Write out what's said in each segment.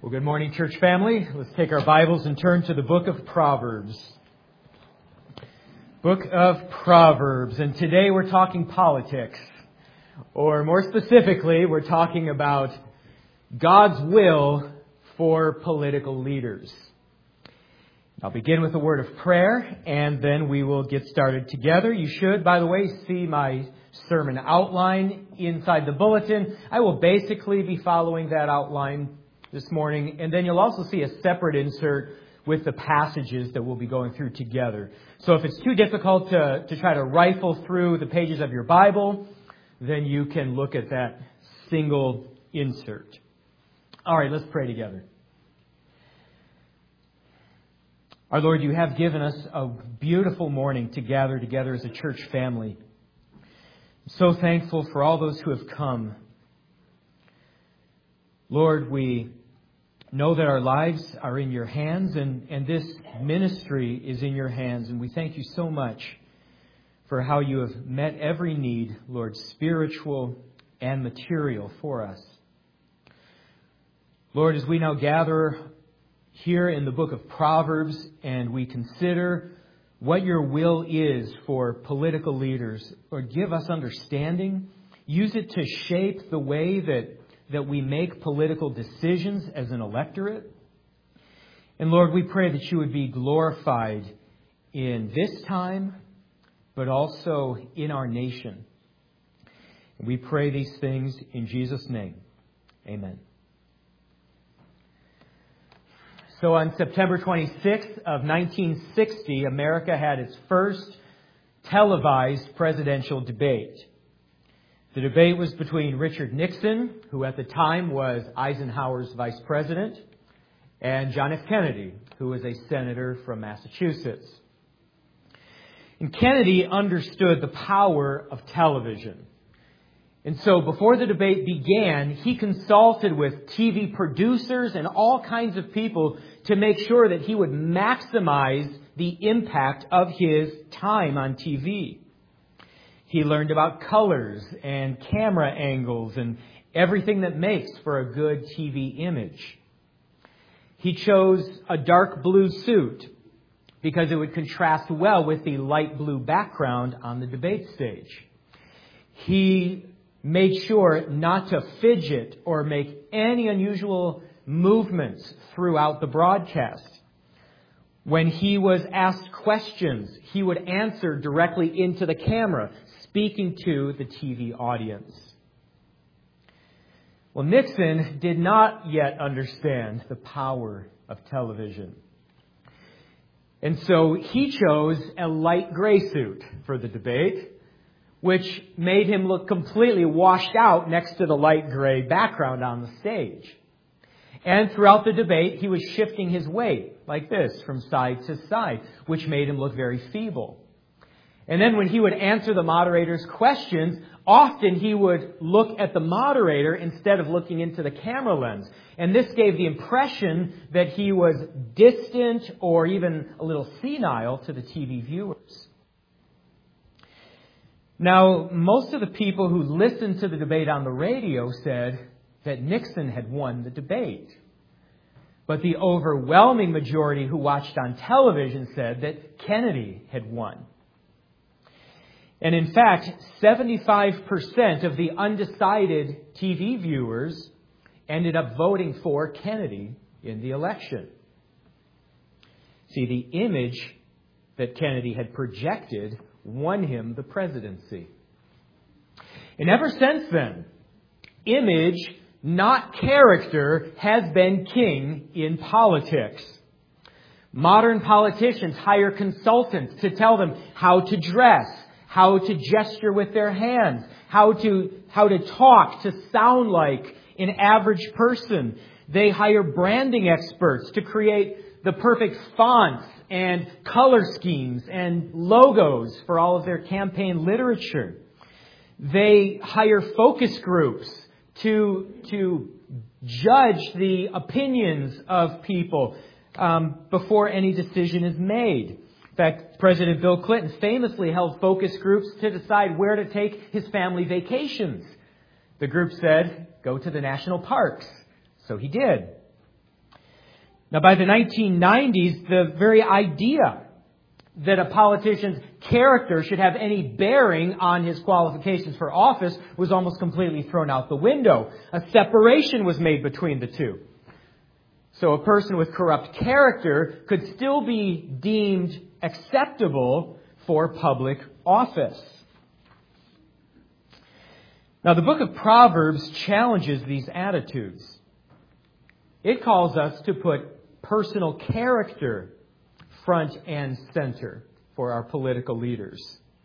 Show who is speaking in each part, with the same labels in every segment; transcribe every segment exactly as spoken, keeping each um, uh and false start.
Speaker 1: Well, good morning, church family. Let's take our Bibles and turn to the book of Proverbs. Book of Proverbs. And today we're talking politics. Or more specifically, we're talking about God's will for political leaders. I'll begin with a word of prayer, and then we will get started together. You should, by the way, see my sermon outline inside the bulletin. I will basically be following that outline this morning, and then you'll also see a separate insert with the passages that we'll be going through together. So if it's too difficult to, to try to rifle through the pages of your Bible, then you can look at that single insert. All right, let's pray together. Our Lord, you have given us a beautiful morning to gather together as a church family. I'm so thankful for all those who have come. Lord, we know that our lives are in your hands, and, and this ministry is in your hands. And we thank you so much for how you have met every need, Lord, spiritual and material for us. Lord, as we now gather here in the book of Proverbs and we consider what your will is for political leaders, Lord, give us understanding. Use it to shape the way that that we make political decisions as an electorate. And Lord, we pray that you would be glorified in this time, but also in our nation. And we pray these things in Jesus' name. Amen. So on September twenty-sixth of nineteen sixty, America had its first televised presidential debate. The debate was between Richard Nixon, who at the time was Eisenhower's vice president, and John F. Kennedy, who was a senator from Massachusetts. And Kennedy understood the power of television. And so before the debate began, he consulted with T V producers and all kinds of people to make sure that he would maximize the impact of his time on T V. He learned about colors and camera angles and everything that makes for a good T V image. He chose a dark blue suit because it would contrast well with the light blue background on the debate stage. He made sure not to fidget or make any unusual movements throughout the broadcast. When he was asked questions, he would answer directly into the camera, speaking to the T V audience. Well, Nixon did not yet understand the power of television. And so he chose a light gray suit for the debate, which made him look completely washed out next to the light gray background on the stage. And throughout the debate, he was shifting his weight like this from side to side, which made him look very feeble. And then when he would answer the moderator's questions, often he would look at the moderator instead of looking into the camera lens. And this gave the impression that he was distant or even a little senile to the T V viewers. Now, most of the people who listened to the debate on the radio said that Nixon had won the debate. But the overwhelming majority who watched on television said that Kennedy had won. And in fact, seventy-five percent of the undecided T V viewers ended up voting for Kennedy in the election. See, the image that Kennedy had projected won him the presidency. And ever since then, image, not character, has been king in politics. Modern politicians hire consultants to tell them how to dress, how to gesture with their hands, how to how to talk to sound like an average person. They hire branding experts to create the perfect fonts and color schemes and logos for all of their campaign literature. They hire focus groups to, to judge the opinions of people um, before any decision is made. In fact, President Bill Clinton famously held focus groups to decide where to take his family vacations. The group said, go to the national parks. So he did. Now, by the nineteen nineties, the very idea that a politician's character should have any bearing on his qualifications for office was almost completely thrown out the window. A separation was made between the two. So a person with corrupt character could still be deemed acceptable for public office. Now, the book of Proverbs challenges these attitudes. It calls us to put personal character front and center for our political leaders.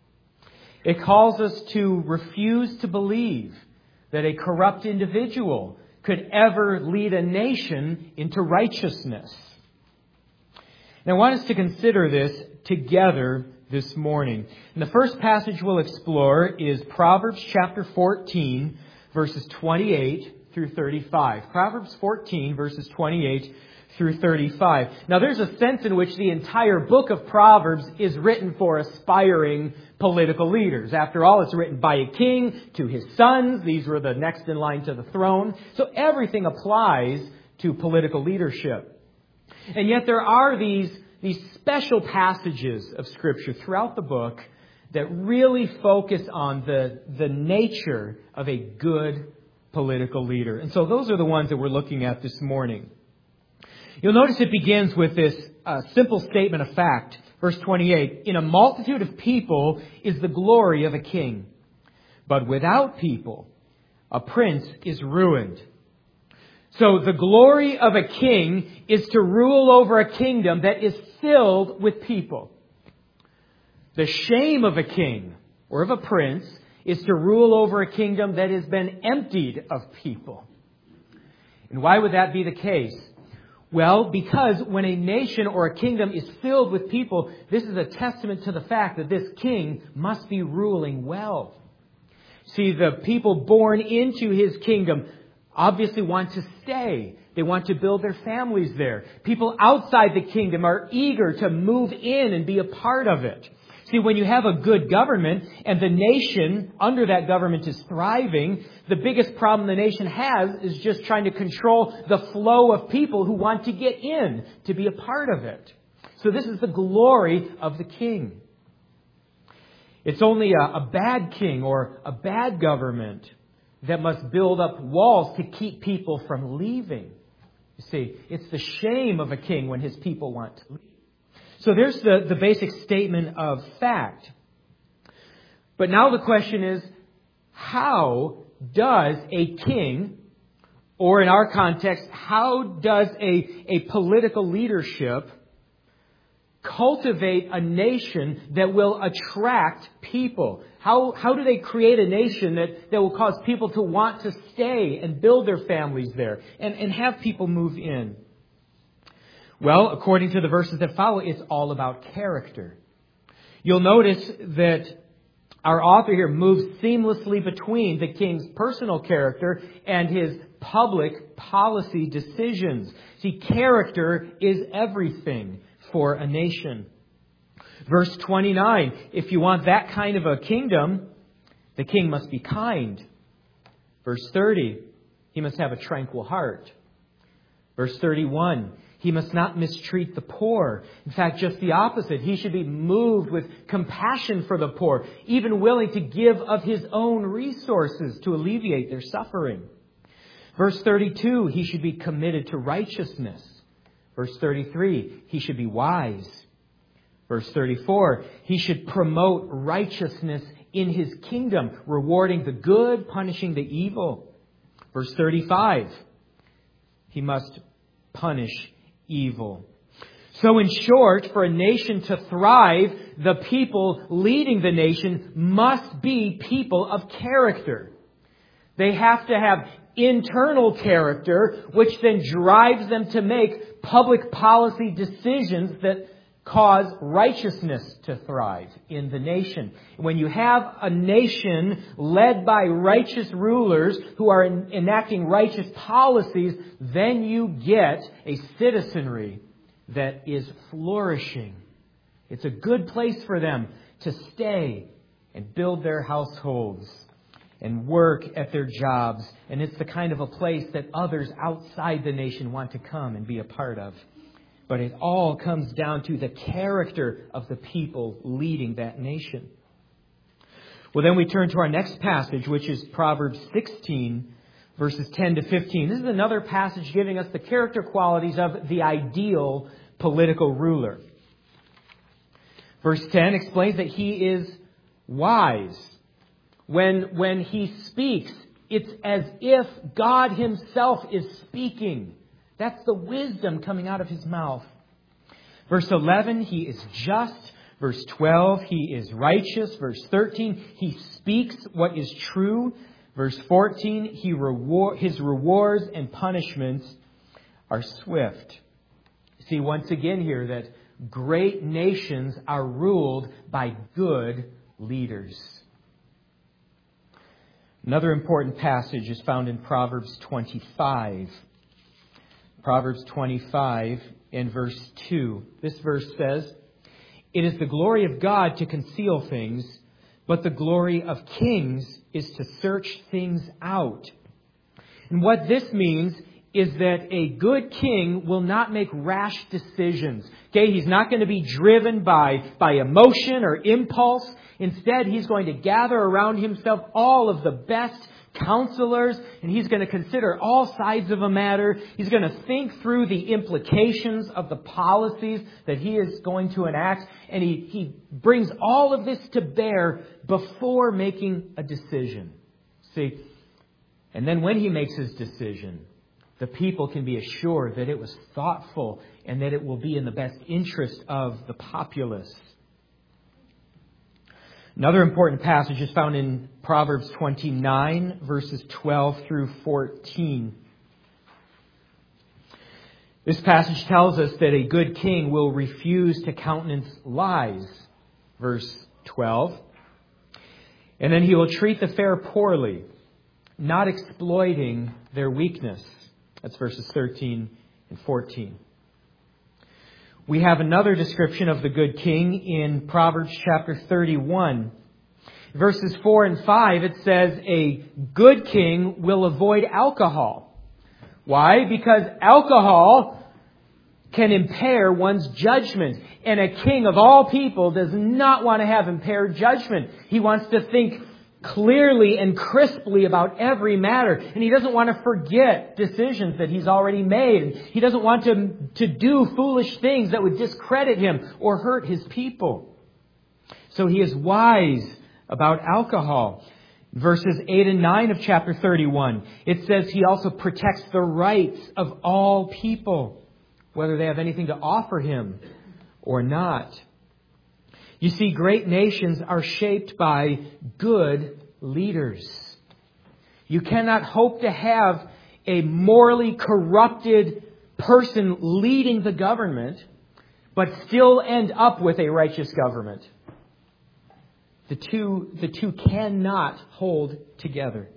Speaker 1: It calls us to refuse to believe that a corrupt individual could ever lead a nation into righteousness. And I want us to consider this together this morning. And the first passage we'll explore is Proverbs chapter fourteen, verses twenty-eight through thirty-five. Proverbs fourteen, verses twenty-eight through thirty-five. Now, there's a sense in which the entire book of Proverbs is written for aspiring political leaders. After all, it's written by a king to his sons. These were the next in line to the throne. So everything applies to political leadership. And yet there are these, these special passages of Scripture throughout the book that really focus on the, the nature of a good political leader. And so those are the ones that we're looking at this morning. You'll notice it begins with this uh, simple statement of fact. Verse twenty-eight, in a multitude of people is the glory of a king, but without people, a prince is ruined. So the glory of a king is to rule over a kingdom that is filled with people. The shame of a king or of a prince is to rule over a kingdom that has been emptied of people. And why would that be the case? Well, because when a nation or a kingdom is filled with people, this is a testament to the fact that this king must be ruling well. See, the people born into his kingdom obviously want to stay. They want to build their families there. People outside the kingdom are eager to move in and be a part of it. See, when you have a good government and the nation under that government is thriving, the biggest problem the nation has is just trying to control the flow of people who want to get in, to be a part of it. So this is the glory of the king. It's only a, a bad king or a bad government that must build up walls to keep people from leaving. You see, it's the shame of a king when his people want to leave. So there's the, the basic statement of fact. But now the question is, how does a king, or in our context, how does a, a political leadership cultivate a nation that will attract people? How, how do they create a nation that, that will cause people to want to stay and build their families there and, and have people move in? Well, according to the verses that follow, it's all about character. You'll notice that our author here moves seamlessly between the king's personal character and his public policy decisions. See, character is everything for a nation. Verse twenty-nine, if you want that kind of a kingdom, the king must be kind. Verse thirty, he must have a tranquil heart. Verse thirty-one, he must not mistreat the poor. In fact, just the opposite. He should be moved with compassion for the poor, even willing to give of his own resources to alleviate their suffering. Verse thirty-two, he should be committed to righteousness. Verse thirty-three, he should be wise. Verse thirty-four, he should promote righteousness in his kingdom, rewarding the good, punishing the evil. Verse thirty-five, he must punish evil. So in short, for a nation to thrive, the people leading the nation must be people of character. They have to have internal character, which then drives them to make public policy decisions that cause righteousness to thrive in the nation. When you have a nation led by righteous rulers who are en- enacting righteous policies, then you get a citizenry that is flourishing. It's a good place for them to stay and build their households and work at their jobs. And it's the kind of a place that others outside the nation want to come and be a part of. But it all comes down to the character of the people leading that nation. Well, then we turn to our next passage, which is Proverbs sixteen, verses ten to fifteen. This is another passage giving us the character qualities of the ideal political ruler. Verse ten explains that he is wise. When, when he speaks, it's as if God himself is speaking. That's the wisdom coming out of his mouth. Verse eleven, he is just. Verse twelve, he is righteous. Verse thirteen, he speaks what is true. Verse fourteen, he reward, his rewards and punishments are swift. See once again here that great nations are ruled by good leaders. Another important passage is found in Proverbs twenty-five. Proverbs twenty-five and verse two. This verse says, "It is the glory of God to conceal things, but the glory of kings is to search things out." And what this means is that a good king will not make rash decisions. Okay, he's not going to be driven by, by emotion or impulse. Instead, he's going to gather around himself all of the best counselors, and he's going to consider all sides of a matter. He's going to think through the implications of the policies that he is going to enact, and he, he brings all of this to bear before making a decision. See, and then when he makes his decision, the people can be assured that it was thoughtful and that it will be in the best interest of the populace. Another important passage is found in Proverbs twenty-nine, verses twelve through fourteen. This passage tells us that a good king will refuse to countenance lies. Verse twelve. And then he will treat the fair poorly, not exploiting their weakness. That's verses thirteen and fourteen. We have another description of the good king in Proverbs chapter thirty-one. Verses four and five, it says, a good king will avoid alcohol. Why? Because alcohol can impair one's judgment. And a king of all people does not want to have impaired judgment. He wants to think clearly and crisply about every matter. And he doesn't want to forget decisions that he's already made. He doesn't want to, to do foolish things that would discredit him or hurt his people. So he is wise about alcohol. Verses eight and nine of chapter thirty-one, it says he also protects the rights of all people, whether they have anything to offer him or not. You see, great nations are shaped by good leaders. You cannot hope to have a morally corrupted person leading the government, but still end up with a righteous government. The two, the two cannot hold together.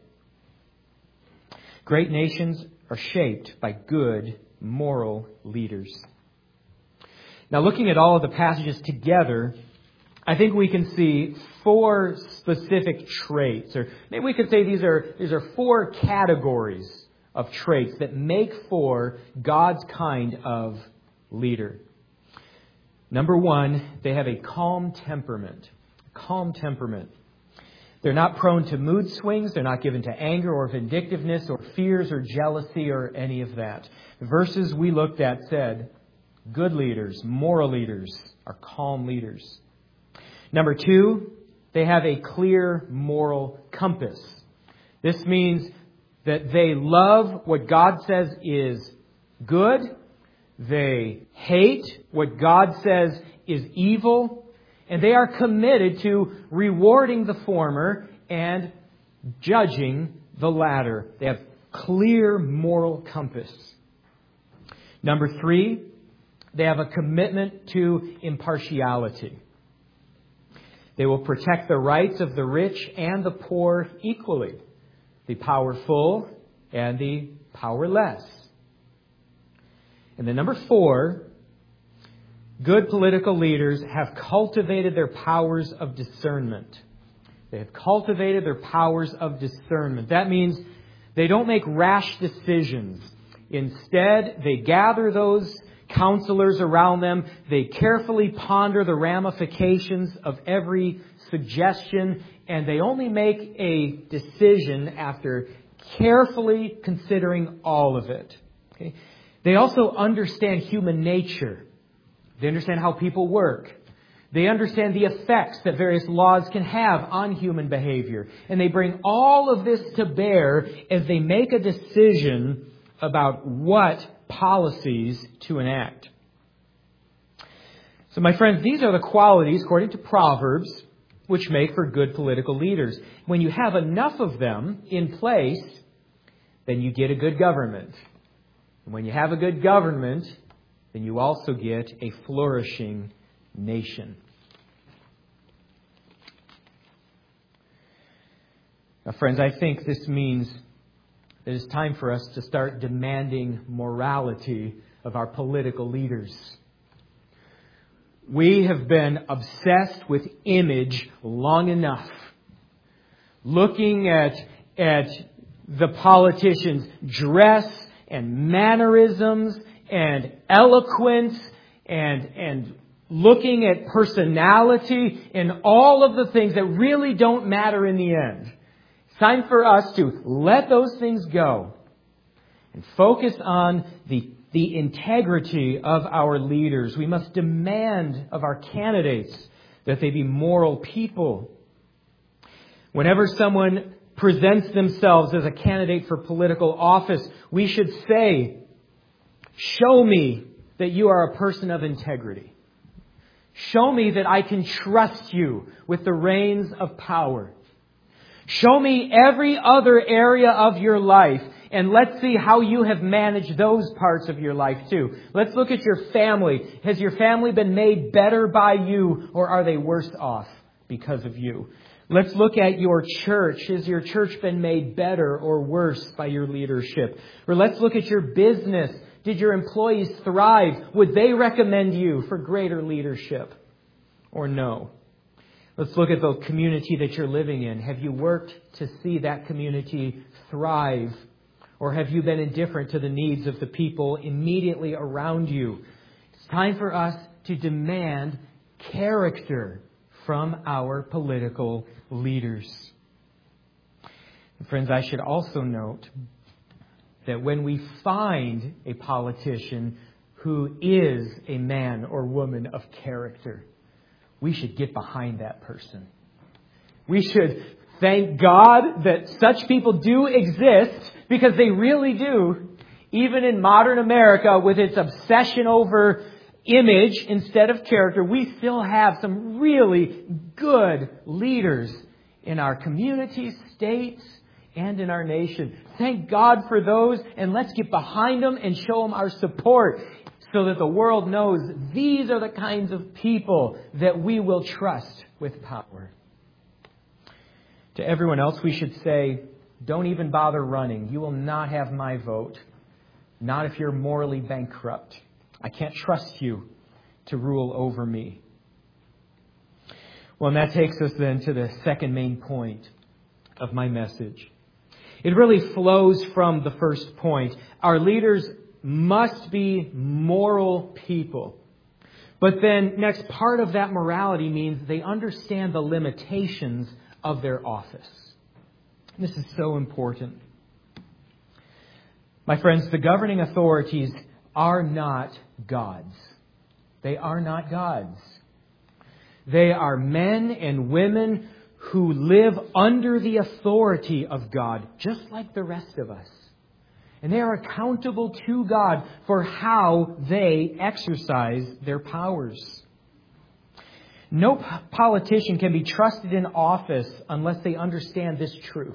Speaker 1: Great nations are shaped by good moral leaders. Now, looking at all of the passages together, I think we can see four specific traits, or maybe we could say these are these are four categories of traits that make for God's kind of leader. Number one, they have a calm temperament. Calm temperament. They're not prone to mood swings. They're not given to anger or vindictiveness or fears or jealousy or any of that. The verses we looked at said, good leaders, moral leaders are calm leaders. Number two, they have a clear moral compass. This means that they love what God says is good. They hate what God says is evil. And they are committed to rewarding the former and judging the latter. They have clear moral compass. Number three, they have a commitment to impartiality. They will protect the rights of the rich and the poor equally, the powerful and the powerless. And then number four, good political leaders have cultivated their powers of discernment. They have cultivated their powers of discernment. That means they don't make rash decisions. Instead, they gather those counselors around them. They carefully ponder the ramifications of every suggestion, and they only make a decision after carefully considering all of it. Okay? They also understand human nature. They understand how people work. They understand the effects that various laws can have on human behavior. And they bring all of this to bear as they make a decision about what policies to enact. So, my friends, these are the qualities, according to Proverbs, which make for good political leaders. When you have enough of them in place, then you get a good government. And when you have a good government, then you also get a flourishing nation. Now, friends, I think this means that it's time for us to start demanding morality of our political leaders. We have been obsessed with image long enough. Looking at, at the politicians' dress and mannerisms and eloquence and, and looking at personality and all of the things that really don't matter in the end. It's time for us to let those things go and focus on the, the integrity of our leaders. We must demand of our candidates that they be moral people. Whenever someone presents themselves as a candidate for political office, we should say, "Show me that you are a person of integrity. Show me that I can trust you with the reins of power. Show me every other area of your life, and let's see how you have managed those parts of your life too. Let's look at your family. Has your family been made better by you, or are they worse off because of you? Let's look at your church. Has your church been made better or worse by your leadership? Or let's look at your business. Did your employees thrive? Would they recommend you for greater leadership or no? Let's look at the community that you're living in. Have you worked to see that community thrive? Or have you been indifferent to the needs of the people immediately around you? It's time for us to demand character from our political leaders. And friends, I should also note that when we find a politician who is a man or woman of character, we should get behind that person. We should thank God that such people do exist, because they really do. Even in modern America, with its obsession over image instead of character, we still have some really good leaders in our communities, states, and in our nation. Thank God for those, and let's get behind them and show them our support so that the world knows these are the kinds of people that we will trust with power. To everyone else, we should say, don't even bother running. You will not have my vote. Not if you're morally bankrupt. I can't trust you to rule over me. Well, and that takes us then to the second main point of my message. It really flows from the first point. Our leaders must be moral people. But then next, part of that morality means they understand the limitations of their office. This is so important. My friends, the governing authorities are not gods. They are not gods. They are men and women who live under the authority of God, just like the rest of us. And they are accountable to God for how they exercise their powers. No politician can be trusted in office unless they understand this truth.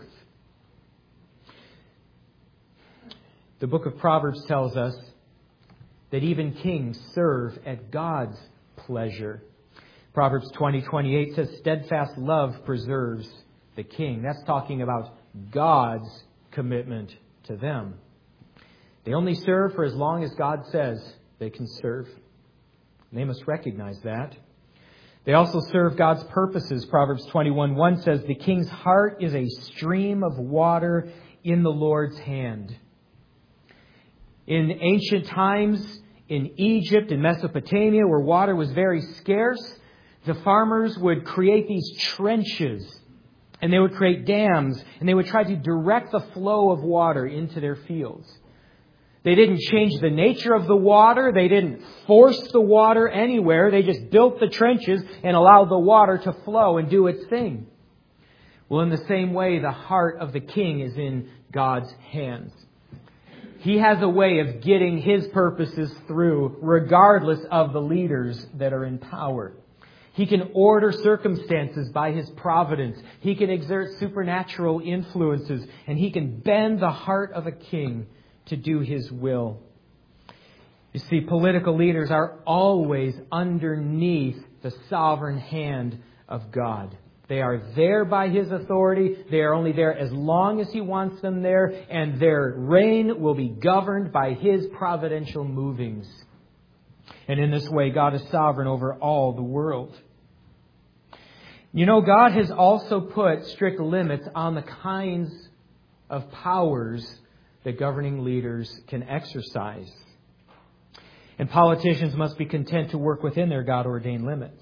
Speaker 1: The book of Proverbs tells us that even kings serve at God's pleasure. Proverbs twenty twenty-eight says, steadfast love preserves the king. That's talking about God's commitment to them. They only serve for as long as God says they can serve. They must recognize that. They also serve God's purposes. Proverbs twenty-one one says, "The king's heart is a stream of water in the Lord's hand." In ancient times, in Egypt and Mesopotamia, where water was very scarce, the farmers would create these trenches, and they would create dams, and they would try to direct the flow of water into their fields. They didn't change the nature of the water. They didn't force the water anywhere. They just built the trenches and allowed the water to flow and do its thing. Well, in the same way, the heart of the king is in God's hands. He has a way of getting His purposes through regardless of the leaders that are in power. He can order circumstances by His providence. He can exert supernatural influences, and He can bend the heart of a king to do His will. You see, political leaders are always underneath the sovereign hand of God. They are there by His authority. They are only there as long as He wants them there, and their reign will be governed by His providential movings. And in this way, God is sovereign over all the world. You know, God has also put strict limits on the kinds of powers that governing leaders can exercise. And politicians must be content to work within their God-ordained limits.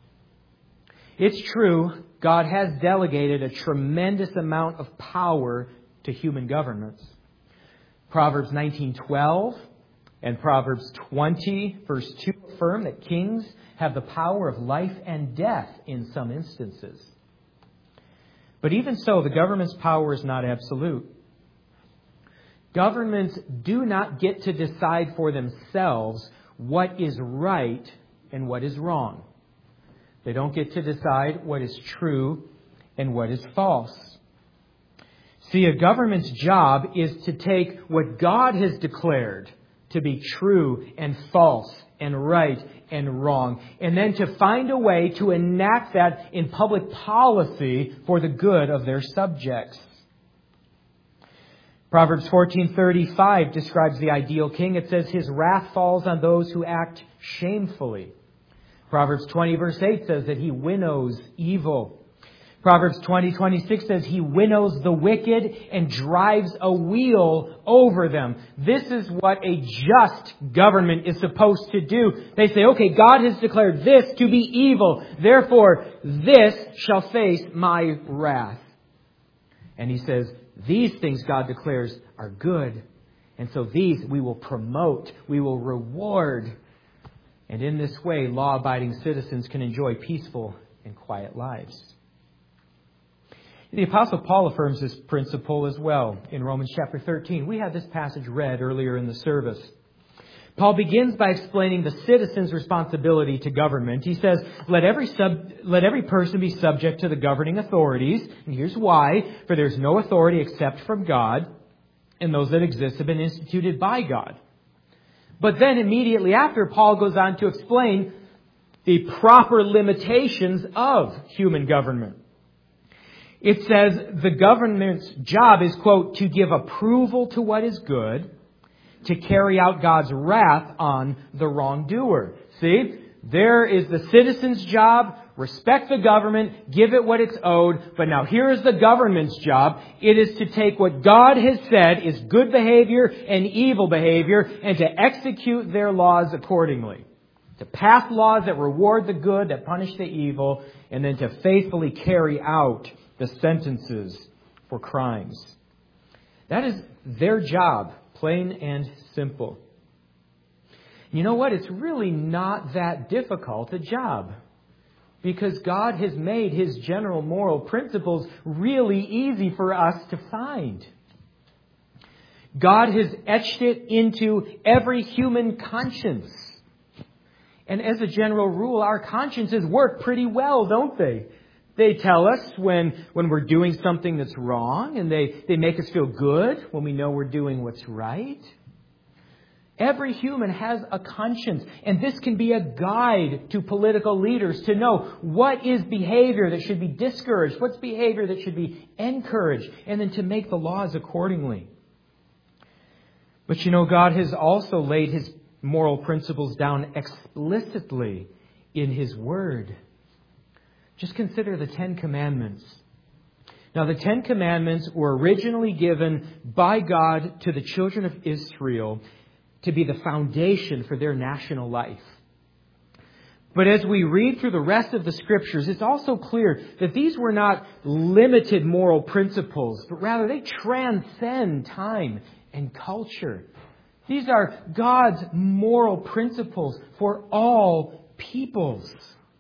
Speaker 1: It's true, God has delegated a tremendous amount of power to human governments. Proverbs nineteen twelve and Proverbs twenty, verse two affirm that kings have the power of life and death in some instances. But even so, the government's power is not absolute. Governments do not get to decide for themselves what is right and what is wrong. They don't get to decide what is true and what is false. See, a government's job is to take what God has declared to be true and false and right and wrong, and then to find a way to enact that in public policy for the good of their subjects. Proverbs fourteen thirty-five describes the ideal king. It says, "His wrath falls on those who act shamefully." Proverbs twenty verse eight says that He winnows evil. Proverbs twenty twenty-six says He winnows the wicked and drives a wheel over them. This is what a just government is supposed to do. They say, okay, God has declared this to be evil. Therefore, this shall face my wrath. And He says, these things God declares are good. And so these we will promote, we will reward. And in this way, law-abiding citizens can enjoy peaceful and quiet lives. The Apostle Paul affirms this principle as well in Romans chapter thirteen. We had this passage read earlier in the service. Paul begins by explaining the citizen's responsibility to government. He says, let every sub, let every person be subject to the governing authorities. And here's why. For there's no authority except from God, and those that exist have been instituted by God. But then immediately after, Paul goes on to explain the proper limitations of human government. It says the government's job is, quote, to give approval to what is good, to carry out God's wrath on the wrongdoer. See, there is the citizen's job. Respect the government, give it what it's owed. But now here is the government's job. It is to take what God has said is good behavior and evil behavior and to execute their laws accordingly. To pass laws that reward the good, that punish the evil, and then to faithfully carry out the sentences for crimes. That is their job, plain and simple. You know what? It's really not that difficult a job, because God has made His general moral principles really easy for us to find. God has etched it into every human conscience. And as a general rule, our consciences work pretty well, don't they? They tell us when, when we're doing something that's wrong, and they, they make us feel good when we know we're doing what's right. Every human has a conscience, and this can be a guide to political leaders to know what is behavior that should be discouraged, what's behavior that should be encouraged, and then to make the laws accordingly. But you know, God has also laid His moral principles down explicitly in His Word. Just consider the Ten Commandments. Now, the Ten Commandments were originally given by God to the children of Israel to be the foundation for their national life. But as we read through the rest of the Scriptures, it's also clear that these were not limited moral principles, but rather they transcend time and culture. These are God's moral principles for all peoples.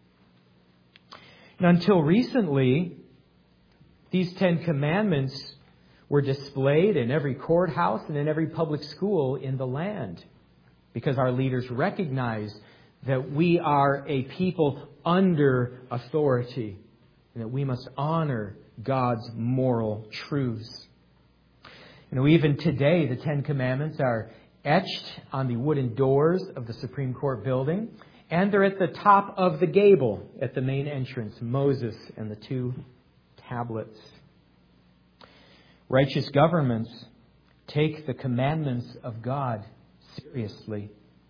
Speaker 1: And until recently, these Ten Commandments were displayed in every courthouse and in every public school in the land, because our leaders recognized that we are a people under authority and that we must honor God's moral truths. You know, even today, the Ten Commandments are etched on the wooden doors of the Supreme Court building, and they're at the top of the gable at the main entrance, Moses and the two tablets. Righteous governments take the commandments of God seriously.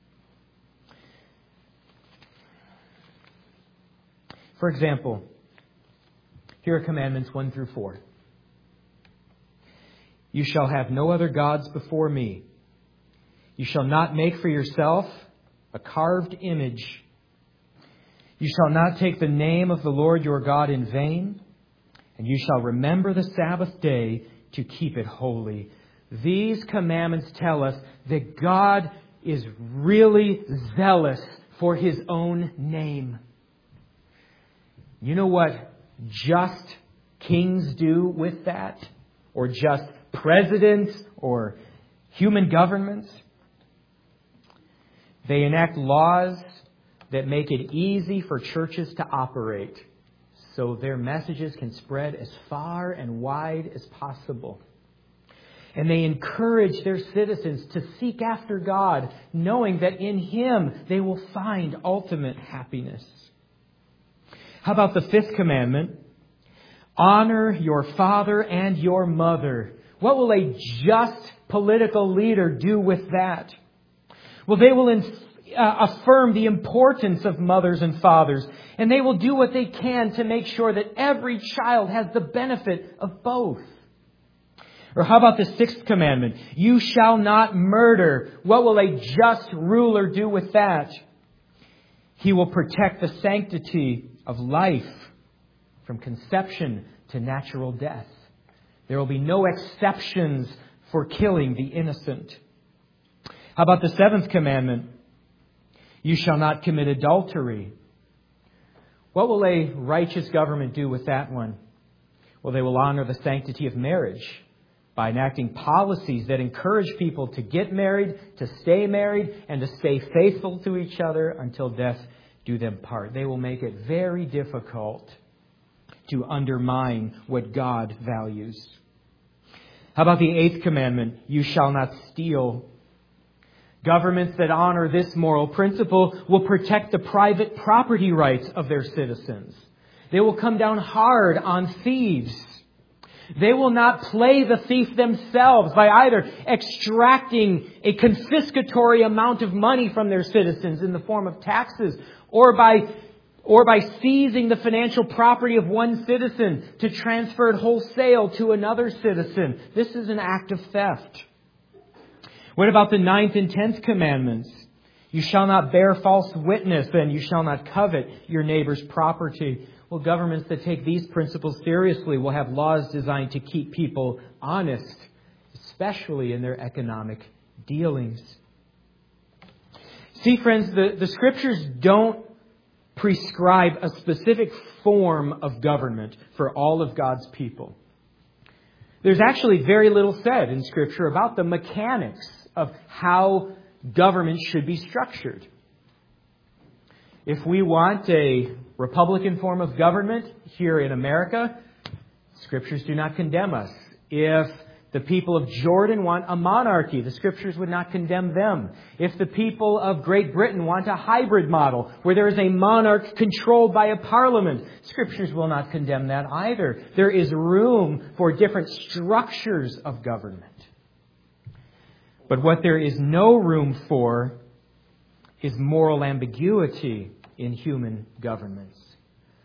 Speaker 1: For example, here are commandments one through four. You shall have no other gods before me. You shall not make for yourself a carved image. You shall not take the name of the Lord your God in vain. And you shall remember the Sabbath day to keep it holy. These commandments tell us that God is really zealous for His own name. You know what just kings do with that? Or just presidents or human governments? They enact laws that make it easy for churches to operate, so their messages can spread as far and wide as possible. And they encourage their citizens to seek after God, knowing that in Him they will find ultimate happiness. How about the fifth commandment? Honor your father and your mother. What will a just political leader do with that? Well, they will inf- uh, affirm the importance of mothers and fathers, and they will do what they can to make sure that every child has the benefit of both. Or how about the sixth commandment? You shall not murder. What will a just ruler do with that? He will protect the sanctity of life from conception to natural death. There will be no exceptions for killing the innocent. How about the seventh commandment? You shall not commit adultery. What will a righteous government do with that one? Well, they will honor the sanctity of marriage by enacting policies that encourage people to get married, to stay married, and to stay faithful to each other until death do them part. They will make it very difficult to undermine what God values. How about the eighth commandment? You shall not steal. Governments that honor this moral principle will protect the private property rights of their citizens. They will come down hard on thieves. They will not play the thief themselves by either extracting a confiscatory amount of money from their citizens in the form of taxes, or by or by seizing the financial property of one citizen to transfer it wholesale to another citizen. This is an act of theft. What about the ninth and tenth commandments? You shall not bear false witness, and you shall not covet your neighbor's property. Well, governments that take these principles seriously will have laws designed to keep people honest, especially in their economic dealings. See, friends, the, the Scriptures don't prescribe a specific form of government for all of God's people. There's actually very little said in Scripture about the mechanics of how government should be structured. If we want a Republican form of government here in America, Scriptures do not condemn us. If the people of Jordan want a monarchy, the Scriptures would not condemn them. If the people of Great Britain want a hybrid model where there is a monarch controlled by a parliament, Scriptures will not condemn that either. There is room for different structures of government. But what there is no room for is moral ambiguity in human governments.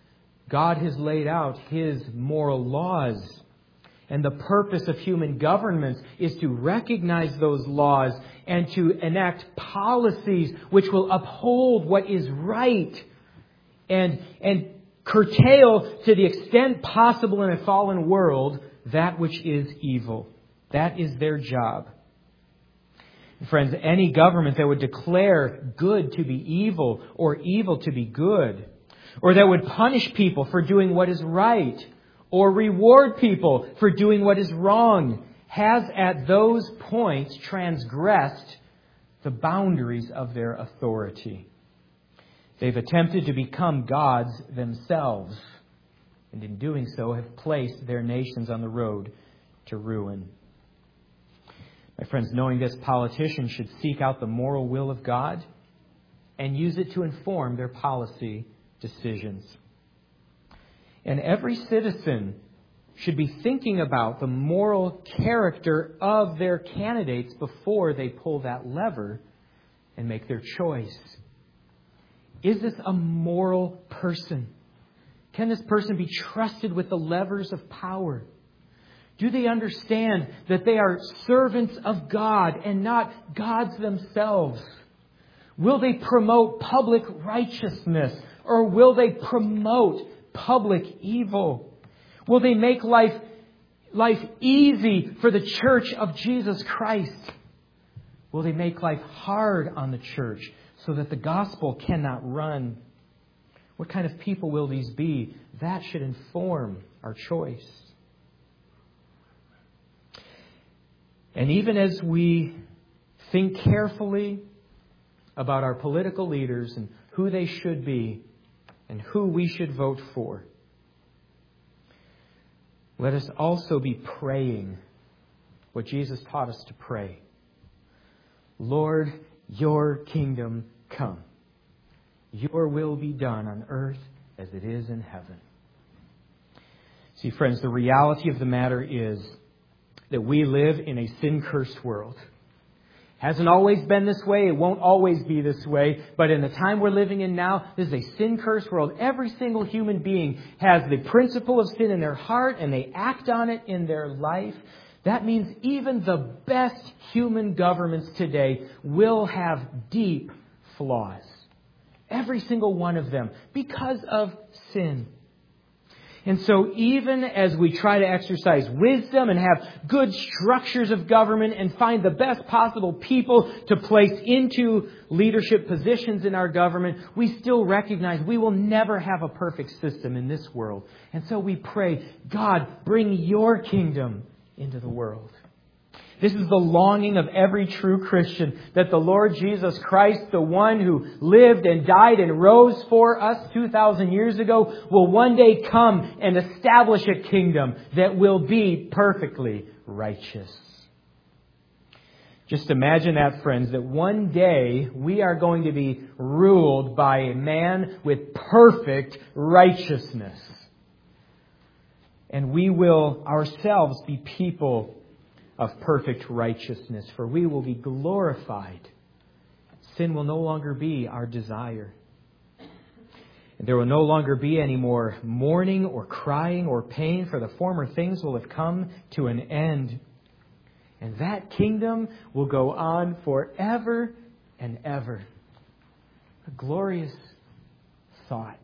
Speaker 1: God has laid out His moral laws. And the purpose of human governments is to recognize those laws and to enact policies which will uphold what is right and, and curtail to the extent possible in a fallen world that which is evil. That is their job. Friends, any government that would declare good to be evil or evil to be good, or that would punish people for doing what is right, or reward people for doing what is wrong, has at those points transgressed the boundaries of their authority. They've attempted to become gods themselves, and in doing so have placed their nations on the road to ruin. My friends, knowing this, politicians should seek out the moral will of God and use it to inform their policy decisions. And every citizen should be thinking about the moral character of their candidates before they pull that lever and make their choice. Is this a moral person? Can this person be trusted with the levers of power? Do they understand that they are servants of God and not gods themselves? Will they promote public righteousness, or will they promote public evil? Will they make life, life easy for the church of Jesus Christ? Will they make life hard on the church so that the gospel cannot run? What kind of people will these be? That should inform our choice. And even as we think carefully about our political leaders and who they should be and who we should vote for, let us also be praying what Jesus taught us to pray. Lord, your kingdom come. Your will be done on earth as it is in heaven. See, friends, the reality of the matter is that we live in a sin-cursed world. Hasn't always been this way. It won't always be this way. But in the time we're living in now, this is a sin-cursed world. Every single human being has the principle of sin in their heart, and they act on it in their life. That means even the best human governments today will have deep flaws. Every single one of them, because of sin. And so even as we try to exercise wisdom and have good structures of government and find the best possible people to place into leadership positions in our government, we still recognize we will never have a perfect system in this world. And so we pray, God, bring your kingdom into the world. This is the longing of every true Christian, that the Lord Jesus Christ, the one who lived and died and rose for us two thousand years ago, will one day come and establish a kingdom that will be perfectly righteous. Just imagine that, friends, that one day we are going to be ruled by a man with perfect righteousness. And we will ourselves be people of perfect righteousness, for we will be glorified. Sin will no longer be our desire. And there will no longer be any more mourning or crying or pain, for the former things will have come to an end. And that kingdom will go on forever and ever. A glorious thought.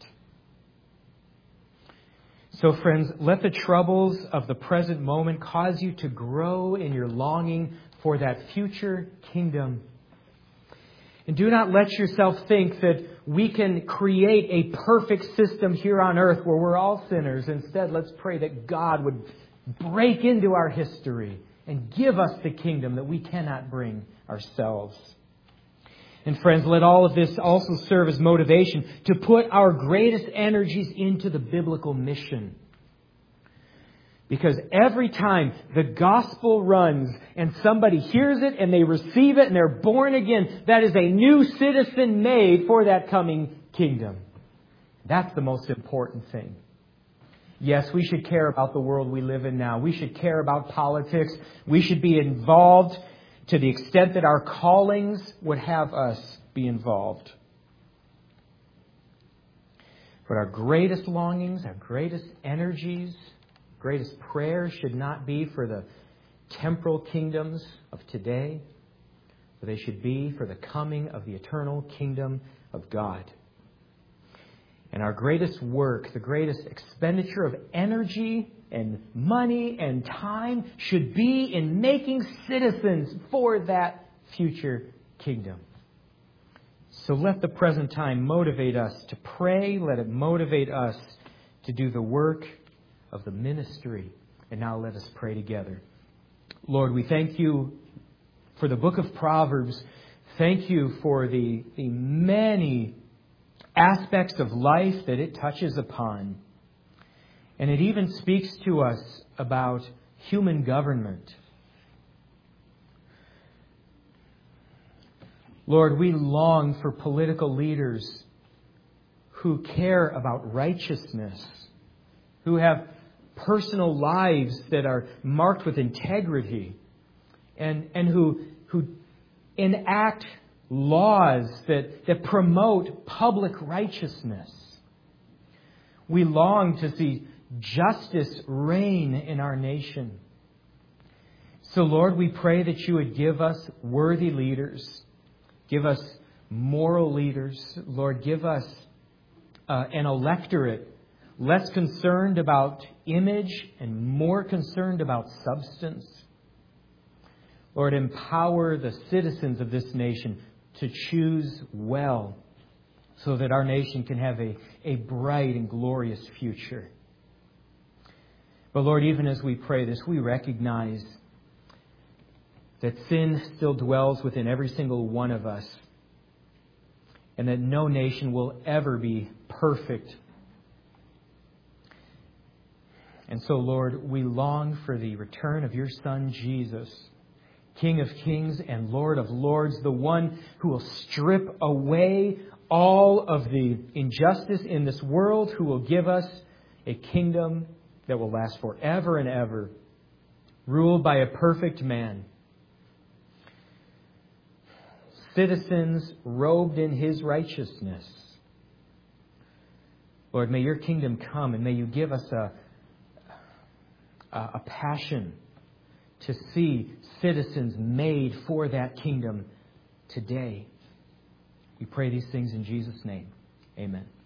Speaker 1: So friends, let the troubles of the present moment cause you to grow in your longing for that future kingdom. And do not let yourself think that we can create a perfect system here on earth where we're all sinners. Instead, let's pray that God would break into our history and give us the kingdom that we cannot bring ourselves. And friends, let all of this also serve as motivation to put our greatest energies into the biblical mission. Because every time the gospel runs and somebody hears it and they receive it and they're born again, that is a new citizen made for that coming kingdom. That's the most important thing. Yes, we should care about the world we live in now. We should care about politics. We should be involved to the extent that our callings would have us be involved. But our greatest longings, our greatest energies, greatest prayers should not be for the temporal kingdoms of today, but they should be for the coming of the eternal kingdom of God. And our greatest work, the greatest expenditure of energy and money and time should be in making citizens for that future kingdom. So let the present time motivate us to pray. Let it motivate us to do the work of the ministry. And now let us pray together. Lord, we thank you for the book of Proverbs. Thank you for the, the many aspects of life that it touches upon. And it even speaks to us about human government. Lord, we long for political leaders who care about righteousness, who have personal lives that are marked with integrity, and, and who, who enact laws that, that promote public righteousness. We long to see justice reign in our nation. So, Lord, we pray that you would give us worthy leaders. Give us moral leaders. Lord, give us uh, an electorate less concerned about image and more concerned about substance. Lord, empower the citizens of this nation to choose well so that our nation can have a, a bright and glorious future. But Lord, even as we pray this, we recognize that sin still dwells within every single one of us, and that no nation will ever be perfect. And so, Lord, we long for the return of your Son, Jesus, King of kings and Lord of lords, the one who will strip away all of the injustice in this world, who will give us a kingdom that will last forever and ever, ruled by a perfect man. Citizens robed in his righteousness. Lord, may your kingdom come, and may you give us a, a, a passion to see citizens made for that kingdom today. We pray these things in Jesus' name. Amen.